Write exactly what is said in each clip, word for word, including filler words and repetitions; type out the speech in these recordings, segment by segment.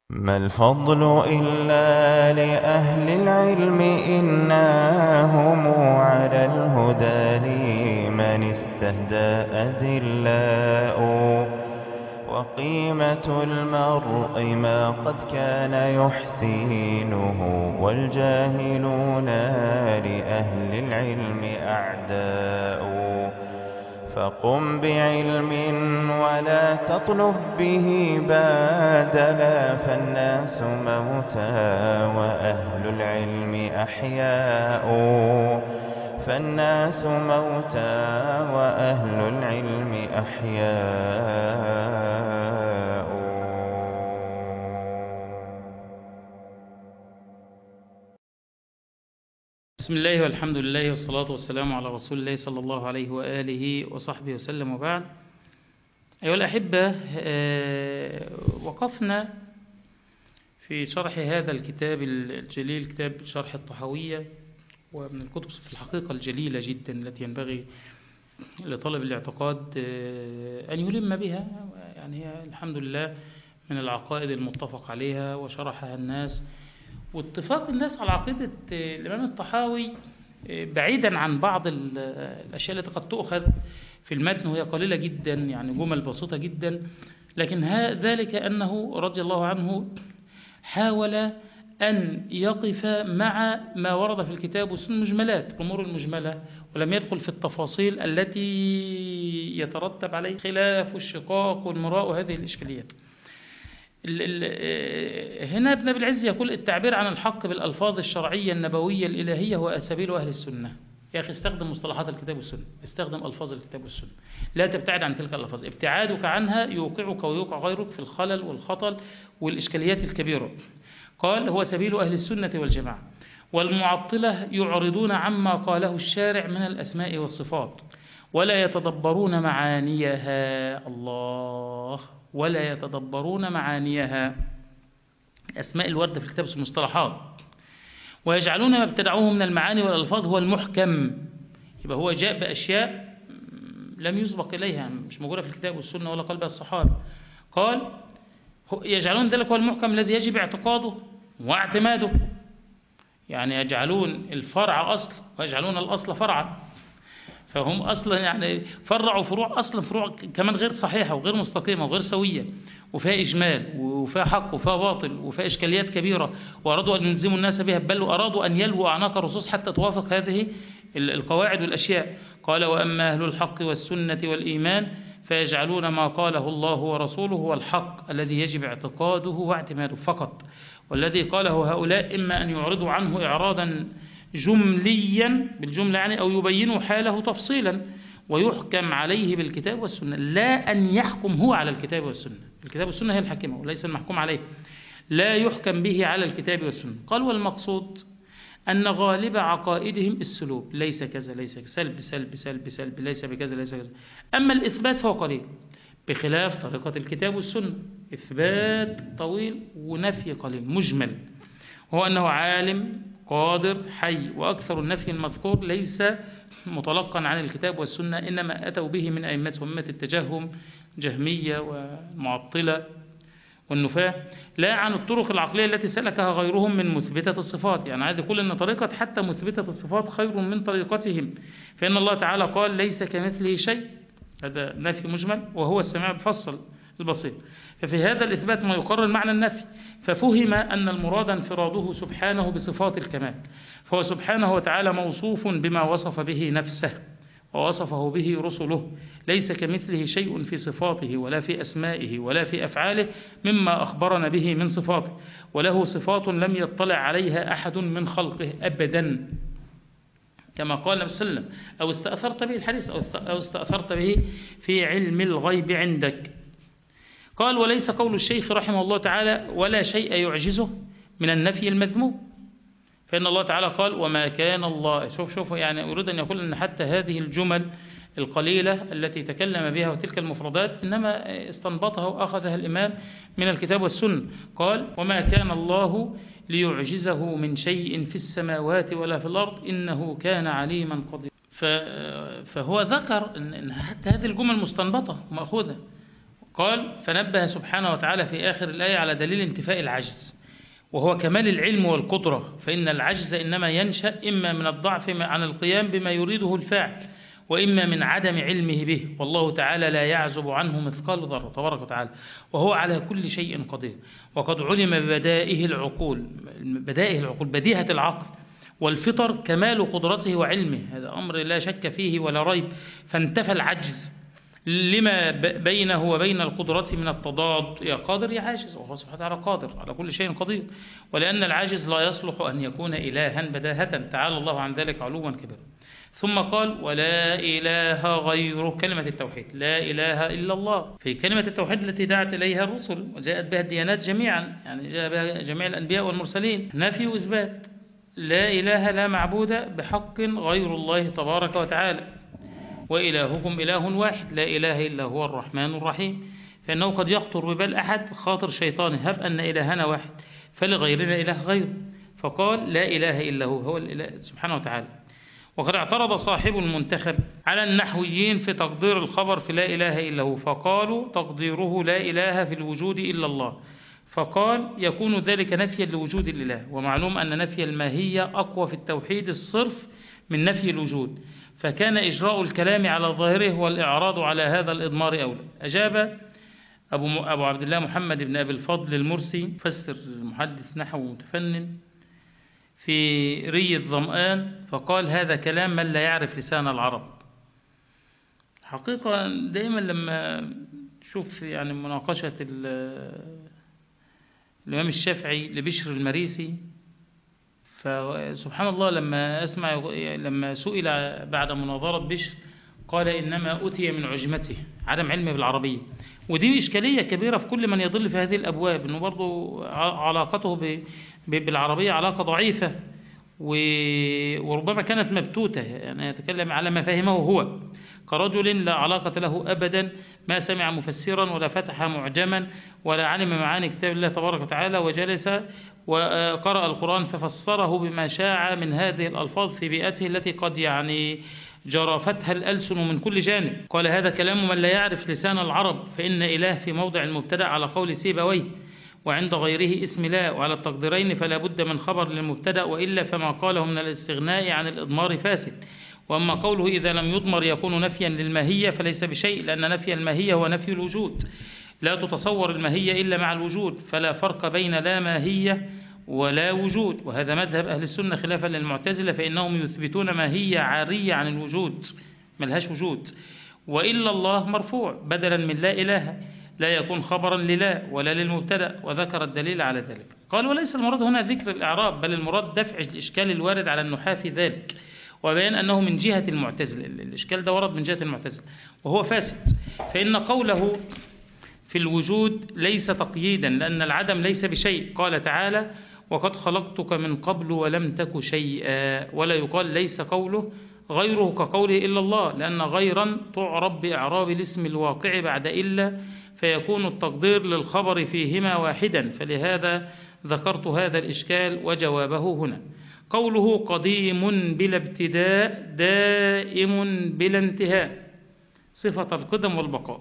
ما الفضل إلا لأهل العلم إنهم على الهدى لمن استهدى أذلاء وقيمة المرء ما قد كان يحسينه والجاهلون لأهل العلم أعداء فقم بعلم ولا تطلب به بادلا فالناس موتى وأهل العلم أحياء فالناس موتى وأهل العلم أحياء. بسم الله والحمد لله والصلاة والسلام على رسول الله صلى الله عليه وآله وصحبه وسلم، وبعد. أيها الأحبة، وقفنا في شرح هذا الكتاب الجليل، كتاب شرح الطحاوية، ومن الكتب في الحقيقة الجليلة جدا التي ينبغي لطالب الاعتقاد أن يلم بها. يعني هي الحمد لله من العقائد المتفق عليها وشرحها الناس، واتفاق الناس على عقيدة الإمام الطحاوي بعيدا عن بعض الأشياء التي قد تؤخذ في المتن وهي قليلة جدا، يعني جمل بسيطة جدا، لكن ذلك أنه رضي الله عنه حاول أن يقف مع ما ورد في الكتاب والسنة مجملات، الأمور المجملة، ولم يدخل في التفاصيل التي يترتب عليه خلاف والشقاق والمراء وهذه الإشكاليات. هنا ابن أبي العز يقول: التعبير عن الحق بالألفاظ الشرعية النبوية الإلهية هو أسابيل أهل السنة. يا أخي استخدم مصطلحات الكتاب والسنة، استخدم ألفاظ الكتاب والسنة، لا تبتعد عن تلك الألفاظ. ابتعادك عنها يوقعك ويوقع غيرك في الخلل والخطل والإشكاليات الكبيرة. قال: هو سبيل أهل السنة والجماعة. والمعطلة يعرضون عما قاله الشارع من الأسماء والصفات ولا يتدبرون معانيها. الله، ولا يتدبرون معانيها، أسماء الوردة في الكتاب المصطلحات. ويجعلون ما ابتدعوه من المعاني والألفاظ هو المحكم. يبقى هو جاء بأشياء لم يسبق إليها، مش موجودة في الكتاب والسنة ولا قال بها الصحابة. قال: يجعلون ذلك هو المحكم الذي يجب اعتقاده واعتماده. يعني يجعلون الفرع أصل ويجعلون الأصل فرعا، فهم أصلا يعني فرعوا فروع، أصلا فروع كمان غير صحيحة وغير مستقيمة وغير سوية، وفيها إجمال وفيها حق وفيها باطل وفيها إشكاليات كبيرة، وأرادوا أن يلزموا الناس بها، بل وأرادوا أن يلووا أعناق الرصوص حتى توافق هذه القواعد والأشياء. قال: وأما أهل الحق والسنة والإيمان فيجعلون ما قاله الله ورسوله هو الحق الذي يجب اعتقاده واعتماده فقط، والذي قاله هؤلاء إما أن يعرضوا عنه إعراضا جمليا بالجملة يعني، أو يبينوا حاله تفصيلا ويحكم عليه بالكتاب والسنة، لا أن يحكم هو على الكتاب والسنة. الكتاب والسنة هي الحاكمة وليس المحكوم عليه، لا يحكم به على الكتاب والسنة. قال: والمقصود أن غالب عقائدهم السلوب، ليس كذا ليس كذا، سلب سلب سلب سلب، ليس بكذا ليس كذا. أما الإثبات فهو قليل، بخلاف طريقة الكتاب والسنة، إثبات طويل ونفي قليل مجمل. هو أنه عالم قادر حي، وأكثر النفي المذكور ليس متلقا عن الكتاب والسنة، إنما أتوا به من أئمتهم، أئمة التجهم، جهمية والمعطلة والنفاة، لا عن الطرق العقلية التي سلكها غيرهم من مثبتة الصفات. يعني هذا كل أن طريقة حتى مثبتة الصفات خير من طريقتهم، فإن الله تعالى قال: ليس كمثله شيء، هذا نفي مجمل، وهو السميع الفصل البصير. ففي هذا الإثبات ما يقرر معنى النفي، ففهم أن المراد انفراده سبحانه بصفات الكمال، فهو سبحانه وتعالى موصوف بما وصف به نفسه ووصفه به رسله، ليس كمثله شيء في صفاته ولا في أسمائه ولا في أفعاله مما أخبرنا به من صفاته، وله صفات لم يطلع عليها أحد من خلقه أبدا، كما قال النبي صلى الله عليه وسلم: أو استأثرت به الحديث أو استأثرت به في علم الغيب عندك. قال: وليس قول الشيخ رحمه الله تعالى ولا شيء يعجزه من النفي المذموم، فإن الله تعالى قال: وما كان الله. شوف شوف يعني أريد أن يقول أن حتى هذه الجمل القليلة التي تكلم بها وتلك المفردات إنما استنبطها وأخذها الإمام من الكتاب والسنة. قال: وما كان الله ليعجزه من شيء في السماوات ولا في الأرض إنه كان عليما قديرا. فهو ذكر أن حتى هذه الجمل مستنبطة ومأخوذة. قال فنبه سبحانه وتعالى في آخر الآية على دليل انتفاء العجز، وهو كمال العلم والقدرة، فإن العجز إنما ينشأ إما من الضعف عن القيام بما يريده الفاعل، وإما من عدم علمه به، والله تعالى لا يعزب عنه مثقال ذرة تبارك وتعالى، وهو على كل شيء قدير. وقد علم ببدائه العقول، بدائه العقول بديهة العقل والفطر كمال قدرته وعلمه، هذا أمر لا شك فيه ولا ريب، فانتفى العجز لما بينه وبين القدرة من التضاد، يا قادر يا عاجز، وهو سبحانه وتعالى قادر على كل شيء قدير، ولأن العاجز لا يصلح أن يكون إلها بداهة، تعالى الله عن ذلك علوا كبيرا. ثم قال ولا إله غيره، كلمة التوحيد، لا إله إلا الله، في كلمة التوحيد التي دعت إليها الرسل وجاءت بها الديانات جميعا، يعني جاء بها جميع الأنبياء والمرسلين، نفي وإثبات، لا إله لا معبود بحق غير الله تبارك وتعالى، وإلهكم إله واحد لا إله إلا هو الرحمن الرحيم. فإنه قد يخطر ببال أحد خاطر شيطاني هب أن إلهنا واحد فلغيرنا إله غيره، فقال لا إله إلا هو، هو الإله سبحانه وتعالى. وقد اعترض صاحب المنتخب على النحويين في تقدير الخبر في لا إله إلا هو، فقالوا تقديره لا إله في الوجود إلا الله، فقال يكون ذلك نفيا لوجود الإله، ومعلوم أن نفي الماهية أقوى في التوحيد الصرف من نفي الوجود، فكان إجراء الكلام على ظاهره والإعراض على هذا الإضمار أولى. أجاب أبو, م... أبو عبد الله محمد بن أبي الفضل المرسي، فسر المحدث نحو متفنن، في ري الظمآن، فقال هذا كلام من لا يعرف لسان العرب. حقيقة دائما لما شوف يعني مناقشة الإمام الشافعي لبشر المريسي، فسبحان الله لما أسمع لما سئل بعد مناظرة بشر قال إنما أتي من عجمته، عدم علمه بالعربية، ودي إشكالية كبيرة في كل من يضل في هذه الأبواب، إنه برضو علاقته بالعربية علاقة ضعيفة وربما كانت مبتوتة، يعني يتكلم على ما فهمه هو، كرجل لا علاقة له أبدا، ما سمع مفسرا ولا فتح معجما ولا علم معاني كتاب الله تبارك وتعالى، وجلس وقرأ القرآن ففسره بما شاع من هذه الألفاظ في بيئته التي قد يعني جرفتها الألسن من كل جانب. قال هذا كلام من لا يعرف لسان العرب، فإن إله في موضع المبتدأ على قول سيبويه، وعند غيره اسم لا، وعلى التقديرين فلا بد من خبر للمبتدأ، وإلا فما قاله من الاستغناء عن الإضمار فاسد. وأما قوله إذا لم يضمر يكون نفيا للماهية فليس بشيء، لأن نفي الماهية هو نفي الوجود، لا تتصور الماهية إلا مع الوجود، فلا فرق بين لا ماهية ولا وجود، وهذا مذهب أهل السنة خلافا للمعتزلة، فإنهم يثبتون ماهية عارية عن الوجود ملهاش وجود. وإلا الله مرفوع بدلا من لا إله، لا يكون خبرا للا ولا للمبتدأ، وذكر الدليل على ذلك. قال وليس المراد هنا ذكر الإعراب، بل المراد دفع الإشكال الوارد على النحاة في ذلك، وبيان أنه من جهة المعتزلة، الإشكال ده ورد من جهة المعتزلة وهو فاسد، فإن قوله في الوجود ليس تقييدا، لأن العدم ليس بشيء، قال تعالى وقد خلقتك من قبل ولم تك شيئا، ولا يقال ليس قوله غيره كقوله إلا الله، لأن غيرا تعرب بإعراب الاسم الواقع بعد إلا، فيكون التقدير للخبر فيهما واحدا، فلهذا ذكرت هذا الإشكال وجوابه هنا. قوله قديم بلا ابتداء دائم بلا انتهاء، صفة القدم والبقاء،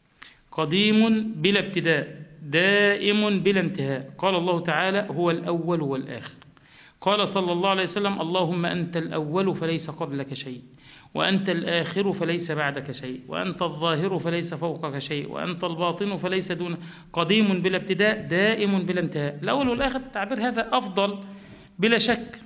قديم بلا ابتداء دائم بلا انتهاء. قال الله تعالى هو الأول والآخر، قال صلى الله عليه وسلم اللهم أنت الأول فليس قبلك شيء، وأنت الآخر فليس بعدك شيء، وأنت الظاهر فليس فوقك شيء، وأنت الباطن فليس دون. قديم بلا ابتداء دائم بلا انتهاء، الأول والآخر التعبير هذا أفضل بلا شك.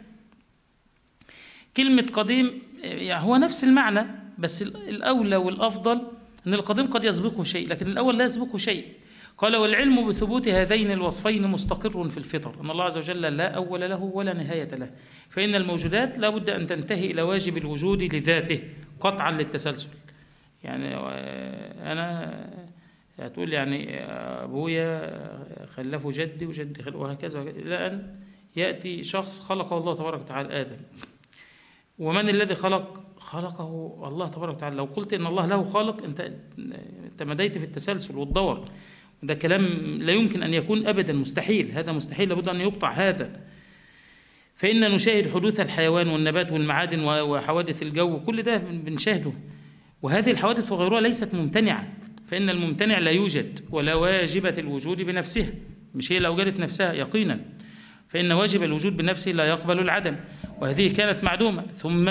كلمة قديم يعني هو نفس المعنى، بس الأولى والأفضل أن القديم قد يسبقه شيء، لكن الأول لا يسبقه شيء. قال والعلم بثبوت هذين الوصفين مستقر في الفطر، أن الله عز وجل لا أول له ولا نهاية له، فإن الموجودات لا بد أن تنتهي إلى واجب الوجود لذاته قطعا للتسلسل. يعني أنا هتقول يعني أبويا خلفه جدي وجدي خلفه وهكذا، إلى أن يأتي شخص خلقه الله تبارك وتعالى آدم. ومن الذي خلق؟ خلقه الله تبارك وتعالى. لو قلت إن الله له خالق أنت تمديت في التسلسل والدور، ده كلام لا يمكن أن يكون أبدا، مستحيل، هذا مستحيل، لابد أن يقطع هذا. فإن نشاهد حدوث الحيوان والنبات والمعادن وحوادث الجو، كل ده بنشاهده، وهذه الحوادث وغيرها ليست ممتنعة، فإن الممتنع لا يوجد ولا واجبة الوجود بنفسها، مش هي اللي أوجدت نفسها يقينا، فإن واجب الوجود بنفسه لا يقبل العدم، وهذه كانت معدومة ثم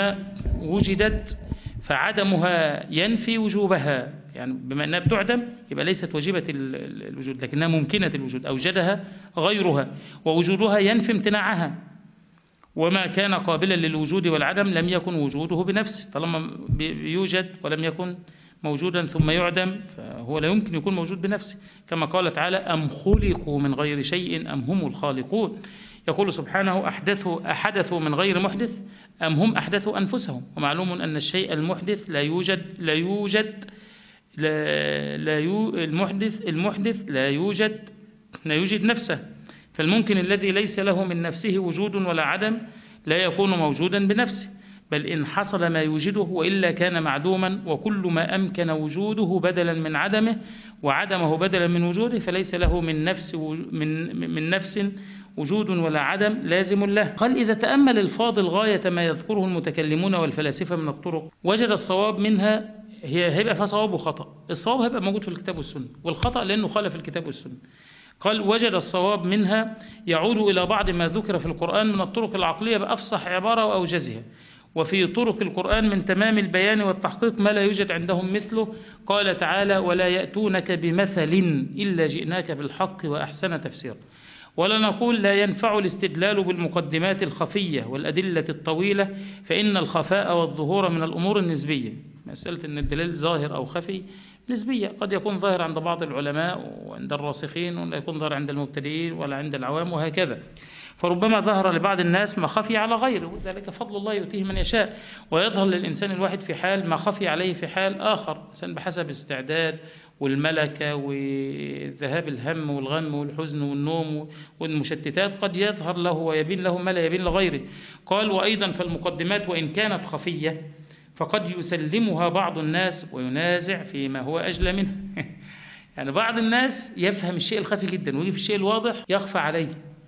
وجدت فعدمها ينفي وجوبها، يعني بما أنها بتعدم يبقى ليست واجبة الوجود لكنها ممكنة الوجود، أوجدها غيرها، ووجودها ينفي امتناعها، وما كان قابلا للوجود والعدم لم يكن وجوده بنفسه، طالما يوجد ولم يكن موجودا ثم يعدم فهو لا يمكن يكون موجود بنفسه، كما قال تعالى أم خلقوا من غير شيء أم هم الخالقون. يقول سبحانه أحدثوا أحدثوا من غير محدث أم هم أحدثوا أنفسهم، ومعلوم أن الشيء المحدث لا يوجد لا يوجد لا, لا يو المحدث المحدث لا يوجد لا يوجد نفسه، فالممكن الذي ليس له من نفسه وجود ولا عدم لا يكون موجودا بنفسه، بل إن حصل ما يوجده وإلا كان معدوما، وكل ما أمكن وجوده بدلا من عدمه وعدمه بدلا من وجوده فليس له من نفس من من نفس وجود ولا عدم لازم له. قال إذا تأمل الفاضل غاية ما يذكره المتكلمون والفلاسفة من الطرق وجد الصواب منها، هي هيبقى فيها صواب وخطأ، الصواب هيبقى موجود في الكتاب والسنة، والخطأ لأنه خالف الكتاب والسنة. قال وجد الصواب منها يعود إلى بعض ما ذكر في القرآن من الطرق العقلية بأفصح عبارة وأوجزها، وفي طرق القرآن من تمام البيان والتحقيق ما لا يوجد عندهم مثله. قال تعالى ولا يأتونك بمثل إلا جئناك بالحق وأحسن تفسير. ولا نقول لا ينفع الاستدلال بالمقدمات الخفية والأدلة الطويلة، فإن الخفاء والظهور من الأمور النسبية، مسألة أن الدليل ظاهر أو خفي نسبية، قد يكون ظاهر عند بعض العلماء وعند الراسخين ولا يكون ظاهر عند المبتدئين ولا عند العوام وهكذا، فربما ظهر لبعض الناس ما خفي على غيره، وذلك فضل الله يؤتيه من يشاء، ويظهر للإنسان الواحد في حال ما خفي عليه في حال آخر، إنسان بحسب استعداد والملكة وذهاب الهم والغم والحزن والنوم والمشتتات قد يظهر له ويبين له ما لا يبين لغيره. قال وأيضا فالمقدمات وإن كانت خفية فقد يسلمها بعض الناس وينازع فيما هو أجل منه يعني بعض الناس يفهم الشيء الخفي جدا ويجي في الشيء الواضح يخفى عليه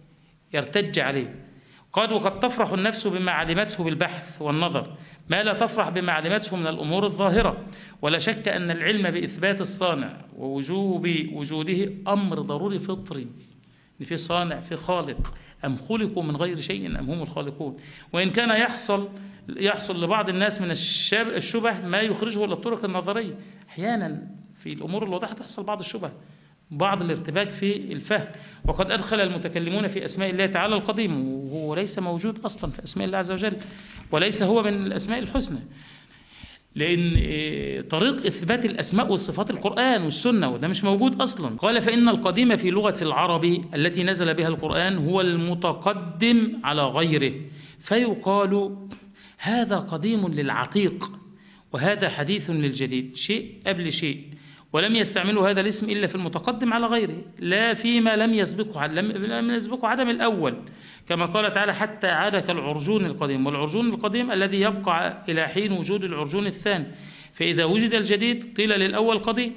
يرتج عليه. قال وقد تفرح النفس بما علمته بالبحث والنظر ما لا تفرح بما علمته من الأمور الظاهرة، ولا شك أن العلم بإثبات الصانع ووجوب وجوده أمر ضروري فطري، إن في صانع في خالق، أم خلقوا من غير شيء أم هم الخالقون. وإن كان يحصل يحصل لبعض الناس من الشبه ما يخرجه إلى الطرق النظرية، أحيانا في الأمور الواضحة تحصل بعض الشبه بعض الارتباك في الفهم. وقد أدخل المتكلمون في أسماء الله تعالى القديم وهو ليس موجود أصلا في أسماء الله عز وجل، وليس هو من الأسماء الحسنى، لأن طريق إثبات الأسماء والصفات القرآن والسنة وده مش موجود أصلا. قال فإن القديم في لغة العرب التي نزل بها القرآن هو المتقدم على غيره، فيقال هذا قديم للعتيق وهذا حديث للجديد، شيء قبل شيء، ولم يستعملوا هذا الاسم إلا في المتقدم على غيره لا فيما لم يسبقه لم يسبقه عدم الأول، كما قال تعالى حتى عاد كالعرجون القديم، والعرجون القديم الذي يبقى إلى حين وجود العرجون الثاني، فإذا وجد الجديد قيل للأول قديم،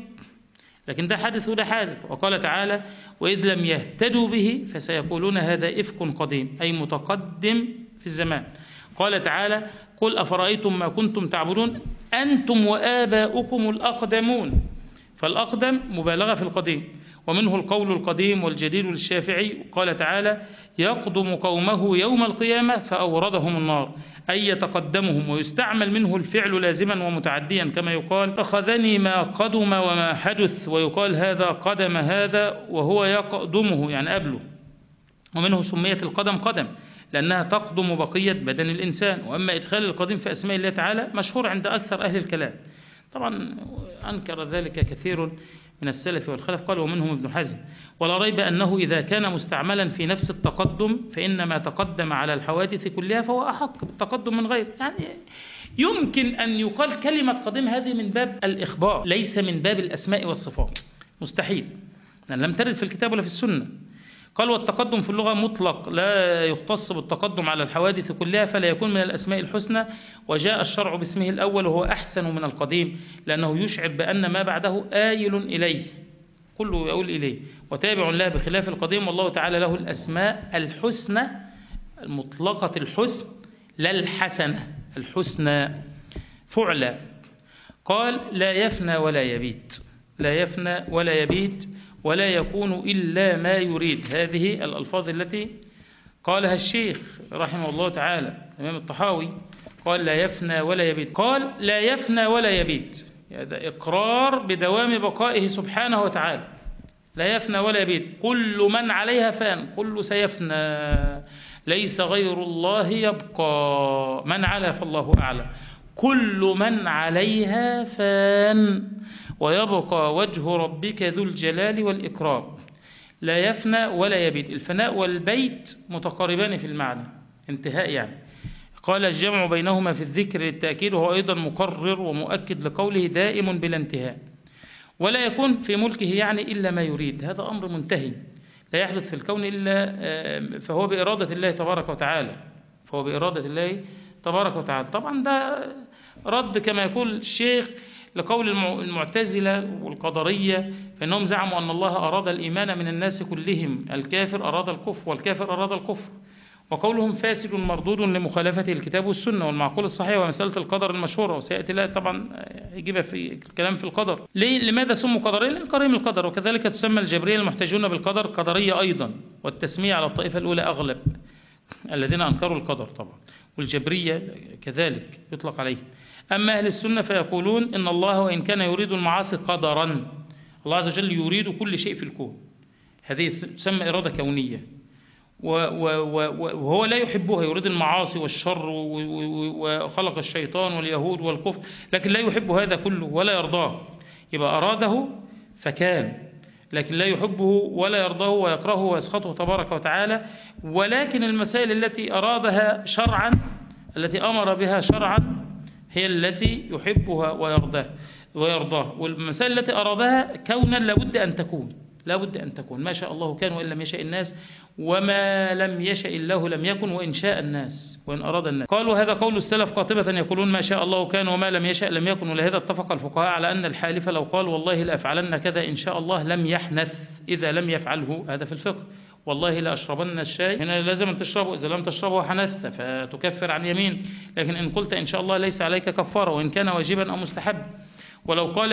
لكن ده حادث وده حادث. وقال تعالى وإذ لم يهتدوا به فسيقولون هذا إفك قديم، أي متقدم في الزمان. قال تعالى قل أفرأيتم ما كنتم تعبدون أنتم وآباؤكم الأقدمون، فالأقدم مبالغة في القديم، ومنه القول القديم والجديد للشافعي. قال تعالى يقدم قومه يوم القيامة فأوردهم النار، أي يتقدمهم، ويستعمل منه الفعل لازما ومتعديا كما يقال أخذني ما قدم وما حدث، ويقال هذا قدم هذا وهو يقدمه يعني قبله. ومنه سميت القدم قدم لأنها تقدم بقية بدن الإنسان. وأما إدخال القديم في أسماء الله تعالى مشهور عند أكثر أهل الكلام، طبعا أنكر ذلك كثير من السلف والخلف، قال ومنهم ابن حزم. ولا ريب أنه إذا كان مستعملا في نفس التقدم فإنما تقدم على الحوادث كلها فهو أحق بالتقدم من غير، يعني يمكن أن يقال كلمة قديم هذه من باب الإخبار ليس من باب الأسماء والصفات، مستحيل لأن لم ترد في الكتاب ولا في السنة. قال والتقدم في اللغة مطلق لا يختص بالتقدم على الحوادث كلها، فلا يكون من الأسماء الحسنى، وجاء الشرع باسمه الأول وهو أحسن من القديم لأنه يشعر بأن ما بعده آيل إليه، كله يقول إليه وتابع له بخلاف القديم. والله تعالى له الأسماء الحسنى المطلقة الحسن لا الحسنة الحسنى فعلا. قال لا يفنى ولا يبيت، لا يفنى ولا يبيد ولا يكون إلا ما يريد. هذه الألفاظ التي قالها الشيخ رحمه الله تعالى الإمام الطحاوي، قال لا يفنى ولا يبيد. قال لا يفنى ولا يبيد، هذا إقرار بدوام بقائه سبحانه وتعالى. لا يفنى ولا يبيد، كل من عليها فان، كل سيفنى، ليس غير الله يبقى، من على فالله أعلى. كل من عليها فان ويبقى وجه ربك ذو الجلال والإكرام. لا يفنى ولا يبيد، الفناء والبيت متقاربان في المعنى، انتهاء يعني. قال الجمع بينهما في الذكر للتأكيد، وهو أيضا مقرر ومؤكد لقوله دائم بلا انتهاء. ولا يكون في ملكه يعني إلا ما يريد، هذا أمر منتهي لا يحدث في الكون إلا فهو بإرادة الله تبارك وتعالى، فهو بإرادة الله تبارك وتعالى. طبعا ده رد كما يقول الشيخ لقول المعتزلة والقدرية، فإنهم زعموا أن الله أراد الإيمان من الناس كلهم، الكافر أراد الكفر والكافر أراد الكفر، وقولهم فاسد مردود لمخالفة الكتاب والسنة والمعقول الصحيح ومسألة القدر المشهورة، وسيأتي لها طبعا يجيبها في الكلام في القدر. لماذا سموا قدرية؟ لأن قريم القدر. وكذلك تسمى الجبرية المحتجون بالقدر قدرية أيضا، والتسمية على الطائفة الأولى أغلب الذين أنكروا القدر طبعا، والجبرية كذلك يطلق عليه. أما أهل السنة فيقولون إن الله وإن كان يريد المعاصي قدرا، الله عز وجل يريد كل شيء في الكون، هذه تسمى إرادة كونية، وهو لا يحبها، يريد المعاصي والشر وخلق الشيطان واليهود والكفر، لكن لا يحب هذا كله ولا يرضاه، يبقى أراده فكان، لكن لا يحبه ولا يرضاه ويكرهه ويسخطه تبارك وتعالى. ولكن المسائل التي أرادها شرعا، التي أمر بها شرعا، هي التي يحبها ويرضاه ويرضاه والمسائل التي أرادها كونا لابد أن تكون، لابد أن تكون، ما شاء الله كان وإن لم يشاء الناس، وما لم يشاء الله لم يكن وإن شاء الناس وإن أراد الناس. قالوا هذا قول السلف قاطبة، يقولون ما شاء الله كان وما لم يشاء لم يكن. ولهذا اتفق الفقهاء على أن الحالف لو قال والله لأفعلن كذا إن شاء الله لم يحنث إذا لم يفعله، هذا في الفقه. والله لأشربن الشاي، هنا لازم أن تشربه، إذا لم تشربه حنثت فتكفر عن يمين، لكن إن قلت إن شاء الله ليس عليك كفارة وإن كان واجبا أو مستحب. ولو قال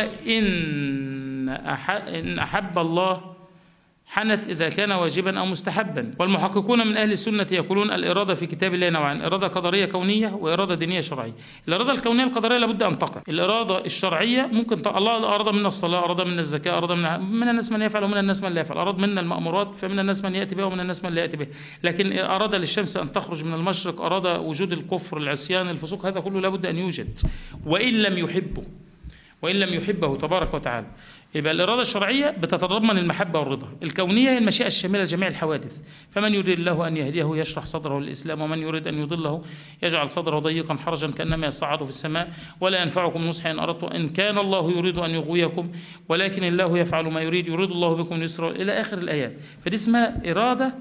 إن إن أحب الله حنث إذا كان واجبا أو مستحبا. والمحققون من أهل السنة يقولون الإرادة في كتاب الله نوعان، إرادة قدرية كونية وإرادة دينية شرعية. الإرادة الكونية القدرية لابد أن تقع، الإرادة الشرعية ممكن ت... الله أراد منا الصلاة، أراد منا الزكاة، أراد منا من الناس من يفعل ومن الناس من لا يفعل، أراد منا المأمورات فمن الناس من يأتي بها ومن الناس من لا يأتي بها. لكن أراد للشمس أن تخرج من المشرق، أراد وجود الكفر العصيان الفسوق، هذا كله لابد أن يوجد وإن لم يحبه، وإن لم يحبه تبارك وتعالى. يبقى الإرادة الشرعية بتتضمن المحبة والرضا، الكونية هي المشيئة الشاملة لجميع الحوادث. فمن يريد الله أن يهديه يشرح صدره للإسلام، ومن يريد أن يضله يجعل صدره ضيقا حرجا كأنما يصعد في السماء. ولا ينفعكم نصحي إن أردت إن كان الله يريد أن يغويكم ولكن الله يفعل ما يريد، يريد الله بكم اليسر إلى آخر الآيات. فدي اسمها إرادة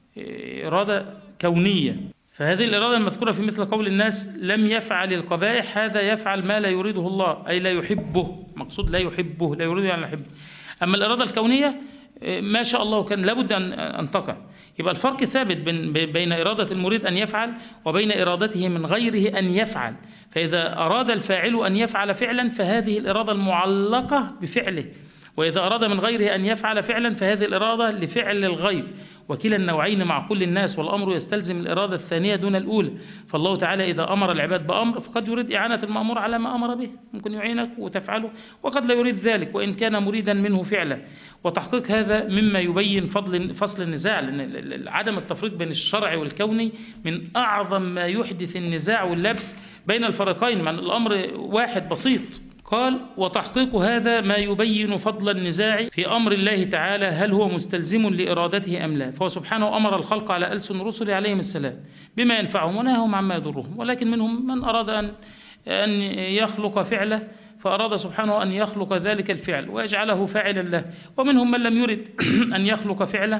إرادة كونية. فهذه الإرادة المذكورة في مثل قول الناس لم يفعل القبائح، هذا يفعل ما لا يريده الله، أي لا يحبه، مقصود لا يحبه، لا يريده يعني لا يحبه. أما الإرادة الكونية ما شاء الله كان لابد أن تقع. يبقى الفرق ثابت بين إرادة المريد أن يفعل وبين إرادته من غيره أن يفعل. فإذا أراد الفاعل أن يفعل فعلا فهذه الإرادة المعلقة بفعله، وإذا أراد من غيره أن يفعل فعلا فهذه الإرادة لفعل الغير. وكلا النوعين مع كل الناس، والأمر يستلزم الإرادة الثانية دون الأولى. فالله تعالى إذا أمر العباد بأمر فقد يريد إعانة المأمور على ما أمر به، ممكن يعينك وتفعله، وقد لا يريد ذلك وإن كان مريدا منه فعلا. وتحقيق هذا مما يبين فضل فصل النزاع، لأن عدم التفريق بين الشرع والكوني من أعظم ما يحدث النزاع واللبس بين الفريقين، من الأمر واحد بسيط. قال وتحقيق هذا ما يبين فضل النزاع في أمر الله تعالى هل هو مستلزم لإرادته أم لا. فهو سبحانه أمر الخلق على ألسن رسله عليهم السلام بما ينفعهم ونهاهم عما يضرهم، ولكن منهم من أراد أن أن يخلق فعله فأراد سبحانه أن يخلق ذلك الفعل ويجعله فاعلا له، ومنهم من لم يرد أن يخلق فعله،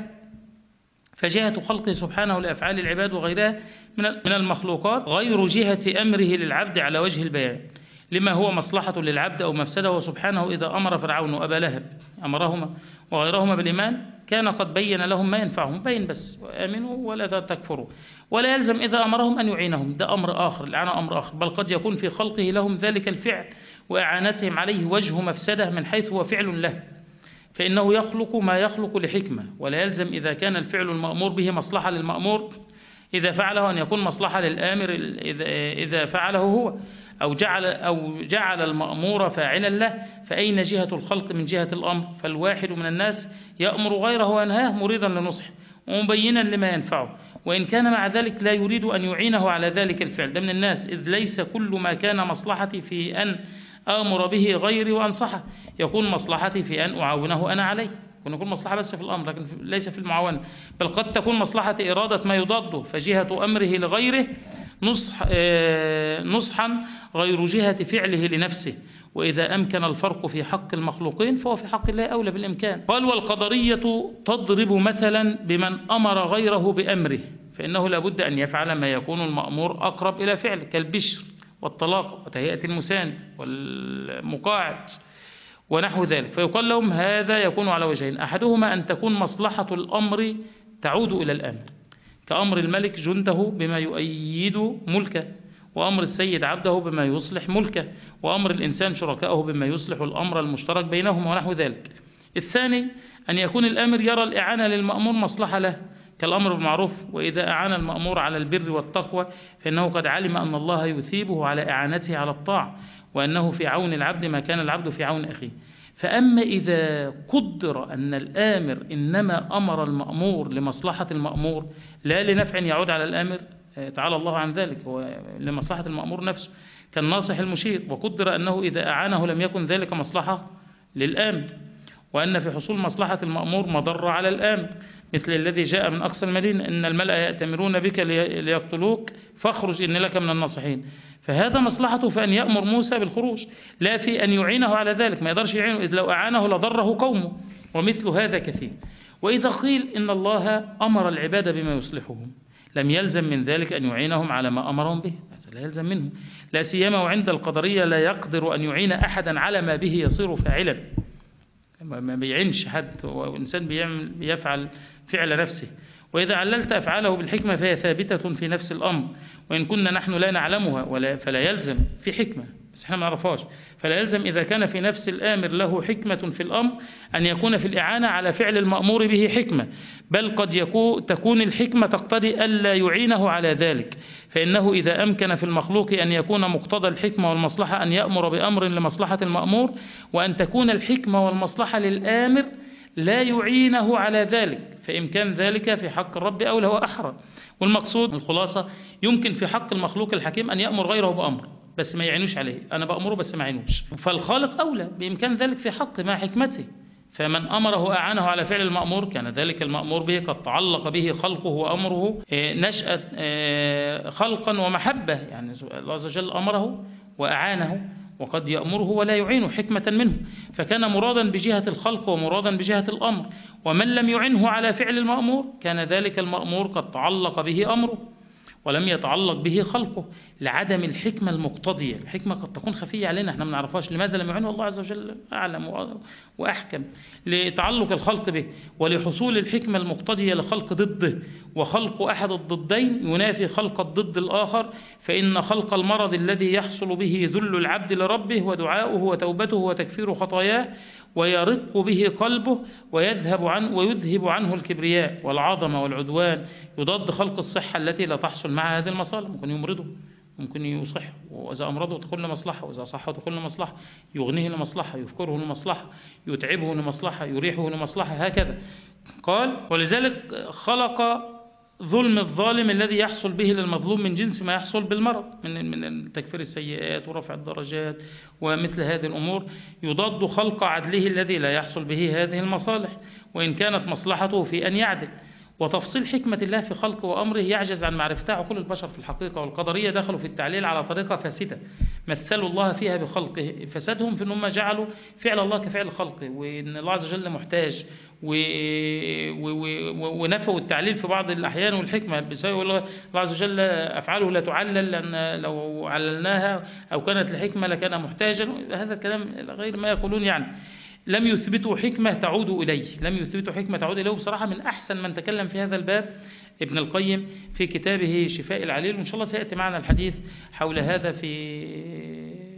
فجهة خلقه سبحانه لأفعال العباد وغيرها من المخلوقات غير جهة أمره للعبد على وجه البيان لما هو مصلحة للعبد أو مفسده. وسبحانه إذا أمر فرعون وأبا لهب أمرهما وغيرهما بالإيمان كان قد بين لهم ما ينفعهم، بين بس وآمنوا ولا تكفروا، ولا يلزم إذا أمرهم أن يعينهم، ده أمر آخر، الإعانة أمر آخر، بل قد يكون في خلقه لهم ذلك الفعل وإعانتهم عليه وجه مفسدة من حيث هو فعل له، فإنه يخلق ما يخلق لحكمة، ولا يلزم إذا كان الفعل المأمور به مصلحة للمأمور إذا فعله أن يكون مصلحة للآمر إذا فعله هو، أو جعل, أو جعل المأمور فاعلا له. فأين جهة الخلق من جهة الأمر؟ فالواحد من الناس يأمر غيره وينهاه مريدا لنصحه ومبينا لما ينفعه، وإن كان مع ذلك لا يريد أن يعينه على ذلك الفعل. ده من الناس، إذ ليس كل ما كان مصلحتي في أن آمر به غيري وأنصحه يكون مصلحتي في أن أعاونه أنا عليه. يكون مصلحة بس في الأمر لكن ليس في المعاونة، بل قد تكون مصلحة إرادة ما يضاده، فجهة أمره لغيره نصح نصحا غير جهة فعله لنفسه. وإذا أمكن الفرق في حق المخلوقين فهو في حق الله أولى بالإمكان. قال: والقدرية تضرب مثلا بمن أمر غيره بأمره، فإنه لابد أن يفعل ما يكون المأمور أقرب إلى فعل، كالبشر والطلاق وتهيئة المساند والمقاعد ونحو ذلك. فيقال لهم هذا يكون على وجهين: أحدهما أن تكون مصلحة الأمر تعود إلى الأمر، كأمر الملك جنده بما يؤيد ملكه، وأمر السيد عبده بما يصلح ملكه، وأمر الإنسان شركائه بما يصلح الأمر المشترك بينهم ونحو ذلك. الثاني أن يكون الأمر يرى الإعانة للمأمور مصلحة له، كالأمر بالمعروف، وإذا أعان المأمور على البر والتقوى فإنه قد علم أن الله يثيبه على إعانته على الطاعة، وأنه في عون العبد ما كان العبد في عون أخيه. فأما إذا قدر أن الآمر إنما أمر المأمور لمصلحة المأمور لا لنفع يعود على الآمر تعالى الله عن ذلك، هو لمصلحة المأمور نفسه، كالناصح المشير، وقدر أنه إذا أعانه لم يكن ذلك مصلحة للآمر، وأن في حصول مصلحة المأمور مضر على الآمر، مثل الذي جاء من أقصى المدينة: إن الملأ يأتمرون بك ليقتلوك فاخرج إن لك من الناصحين. فهذا مصلحته في أن يأمر موسى بالخروج، لا في أن يعينه على ذلك، ما يقدرش يعينه، إذ لو أعانه لضره قومه، ومثل هذا كثير. وإذا قيل إن الله أمر العباد بما يصلحهم لم يلزم من ذلك أن يعينهم على ما أمرهم به، هذا لا يلزم منه، لا سيما وعند القدرية لا يقدر أن يعين أحدا على ما به يصير فاعلا، ما بيعينش حد، وإنسان بيعمل بيفعل فعل نفسه. وإذا عللت أفعاله بالحكمة فهي ثابتة في نفس الأمر، وإن كنا نحن لا نعلمها ولا فلا يلزم في حكمة، بس احنا ما نعرفهاش، فلا يلزم إذا كان في نفس الآمر له حكمة في الأمر أن يكون في الإعانة على فعل المأمور به حكمة، بل قد يكون تكون الحكمة تقتضي ألا يعينه على ذلك، فإنه إذا أمكن في المخلوق أن يكون مقتضى الحكمة والمصلحة أن يأمر بأمر لمصلحة المأمور، وأن تكون الحكمة والمصلحة للآمر لا يعينه على ذلك، فإمكان ذلك في حق الرب أولى وأحرى. والمقصود الخلاصة: يمكن في حق المخلوق الحكيم أن يأمر غيره بأمر بس ما يعينوش عليه، أنا بأمره بس ما يعينوش، فالخالق أولى بإمكان ذلك في حق مع حكمته، فمن أمره أعانه على فعل المأمور كان ذلك المأمور به قد تعلق به خلقه وأمره نشأة خلقا ومحبة، يعني الله عز وجل أمره وأعانه، وقد يأمره ولا يعينه حكمة منه، فكان مرادا بجهة الخلق ومرادا بجهة الأمر. ومن لم يعنه على فعل المأمور كان ذلك المأمور قد تعلق به أمره ولم يتعلق به خلقه، لعدم الحكمة المقتضية. الحكمة قد تكون خفية علينا، احنا ما نعرفهاش، لماذا لم يعنه الله عز وجل أعلم وأحكم، لتعلق الخلق به، ولحصول الحكمة المقتضية لخلق ضده، وخلق أحد الضدين ينافي خلق الضد الآخر، فإن خلق المرض الذي يحصل به ذل العبد لربه ودعاؤه وتوبته وتكفير خطاياه ويرق به قلبه ويذهب عنه ويذهب عنه الكبرياء والعظمة والعدوان، يضاد خلق الصحة التي لا تحصل مع هذه المصالح. ممكن يمرضه، ممكن يصح، وإذا أمرضه تكون لمصلحة، وإذا صحه تكون لمصلحة، يغنيه لمصلحة، يفكره لمصلحة، يتعبه لمصلحة، يريحه لمصلحة، هكذا قال. ولذلك خلق ظلم الظالم الذي يحصل به للمظلوم من جنس ما يحصل بالمرض من من تكفير السيئات ورفع الدرجات ومثل هذه الأمور، يضاد خلق عدله الذي لا يحصل به هذه المصالح، وإن كانت مصلحته في أن يعدل. وتفصيل حكمة الله في خلقه وأمره يعجز عن معرفتها عقول البشر في الحقيقة، والقدرية دخلوا في التعليل على طريقة فاسدة مثلوا الله فيها بخلقه. فسادهم في أنهم جعلوا فعل الله كفعل خلقه، وأن الله عز وجل محتاج، و... و... و... ونفوا التعليل في بعض الأحيان والحكمة بسبب الله عز وجل أفعاله لا تعلل، لأن لو عللناها أو كانت الحكمة لكان محتاجا. هذا الكلام غير ما يقولون، يعني لم يثبتوا حكمة تعود إليه، لم يثبتوا حكمة تعود إليه. بصراحة من أحسن من تكلم في هذا الباب ابن القيم في كتابه شفاء العليل، وإن شاء الله سيأتي معنا الحديث حول هذا في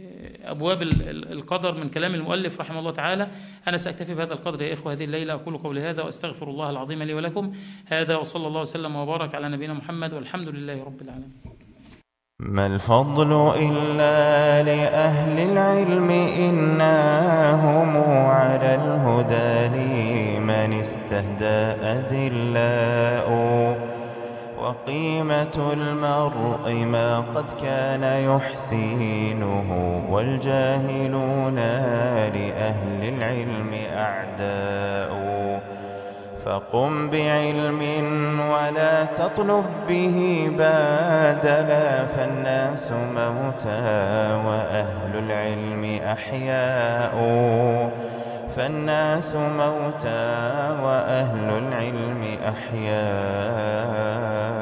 أبواب القدر من كلام المؤلف رحمه الله تعالى. أنا سأكتفي بهذا القدر يا إخوة هذه الليلة. أقول قولي هذا وأستغفر الله العظيم لي ولكم. هذا وصلى الله وسلم وبارك على نبينا محمد والحمد لله رب العالمين. ما الفضل إلا لأهل العلم إنهم على الهدى لمن استهدى أذلاء وقيمة المرء ما قد كان يحسينه والجاهلون لأهل العلم أعداء فقم بعلم ولا تطلب به بادلا فالناس موتى وأهل العلم أحياء فالناس موتى وأهل العلم أحياء